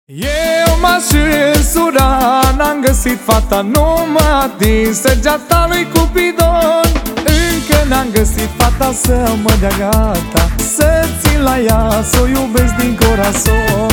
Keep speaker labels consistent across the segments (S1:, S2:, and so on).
S1: Eu m-aș însura, n-am găsit fata, nu m-a atins săgeata lui Cupidon. Încă n-am găsit fata să mă dea gata, să țin la ea, să o iubesc din corazon.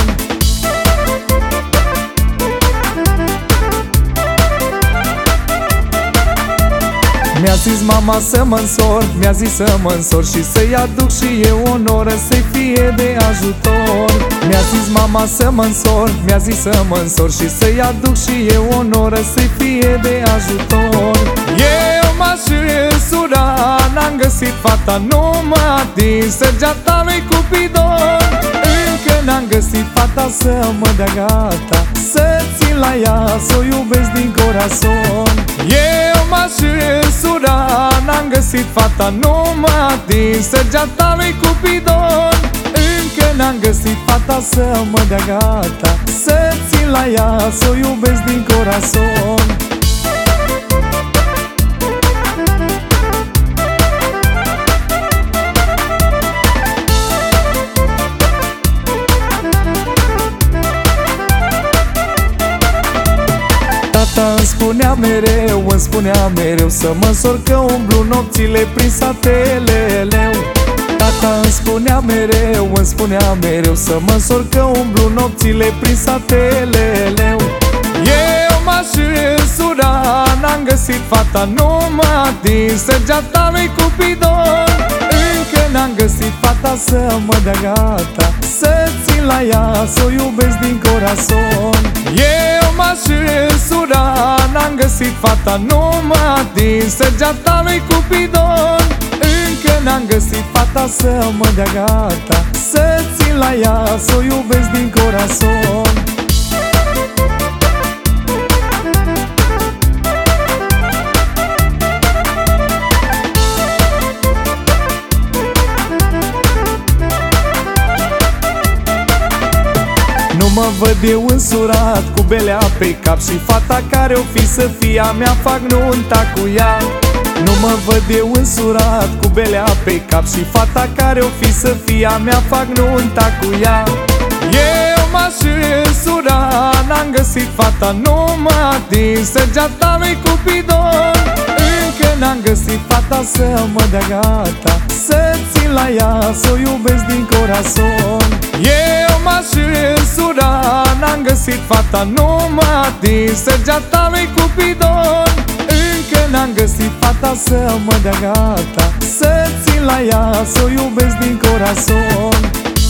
S1: Mi-a zis mama să mă însor, mi-a zis să mă însor și să-i aduc și eu o noră să-i fie de ajutor. Mi-a zis mama să mă însor, mi-a zis să mă însor și să-i aduc și eu o noră să-i fie de ajutor. Eu m-aș însura, n-am găsit fata, nu m-a atins săgeata lui Cupidon. Încă n-am găsit fata să mă dea gata, să țin la ea, să o iubesc din corazon. Eu m-aș însura, n-am găsit fata, nu m-a atins săgeata lui Cupidon. Încă n-am găsit fata să mă dea gata, să țin la ea, să o iubesc din corazon. Tata îmi spunea mereu să mă însor, că umblu nopțile prin satele leu. Tata îmi spunea mereu să mă însor, că umblu nopțile prin satele leu. Eu m-aș însura, n-am găsit fata, nu m-a atins săgeata lui Cupidon. Încă n-am găsit fata să mă dea gata, să țin la ea, să o iubesc din corazon. Eu m-aș însura, n-am găsit fata, nu m-a atins săgeata lui Cupidon. Încă n-am găsit fata să mă dea gata, să țin la ea, să o iubesc din corazon. Nu mă văd eu însurat cu belea pe cap și fata care-o fi să fie a mea, fac nunta cu ea. Nu mă văd eu însurat cu belea pe cap și fata care-o fi să fie a mea, fac nunta cu ea. Eu m-aș însura, n-am găsit fata, nu m-a atins săgeata lui Cupidon. Încă n-am găsit fata să mă dea gata, să țin la ea, să o iubesc din corazon. Eu m-aș însura, n-am găsit fata, nu m-a atins săgeata lui Cupidon. Încă n-am găsit fata să mă dea gata, să țin la ea, să o iubesc din corazon.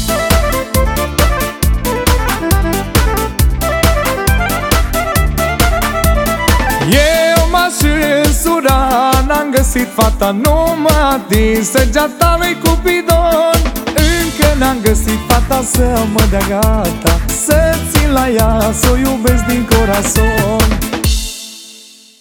S1: Eu m-aș însura, n-am găsit fata, nu m-a atins săgeata lui Cupidon. Încă n-am găsit fata să mă dea gata, să țin la ea, să o iubesc din corazon.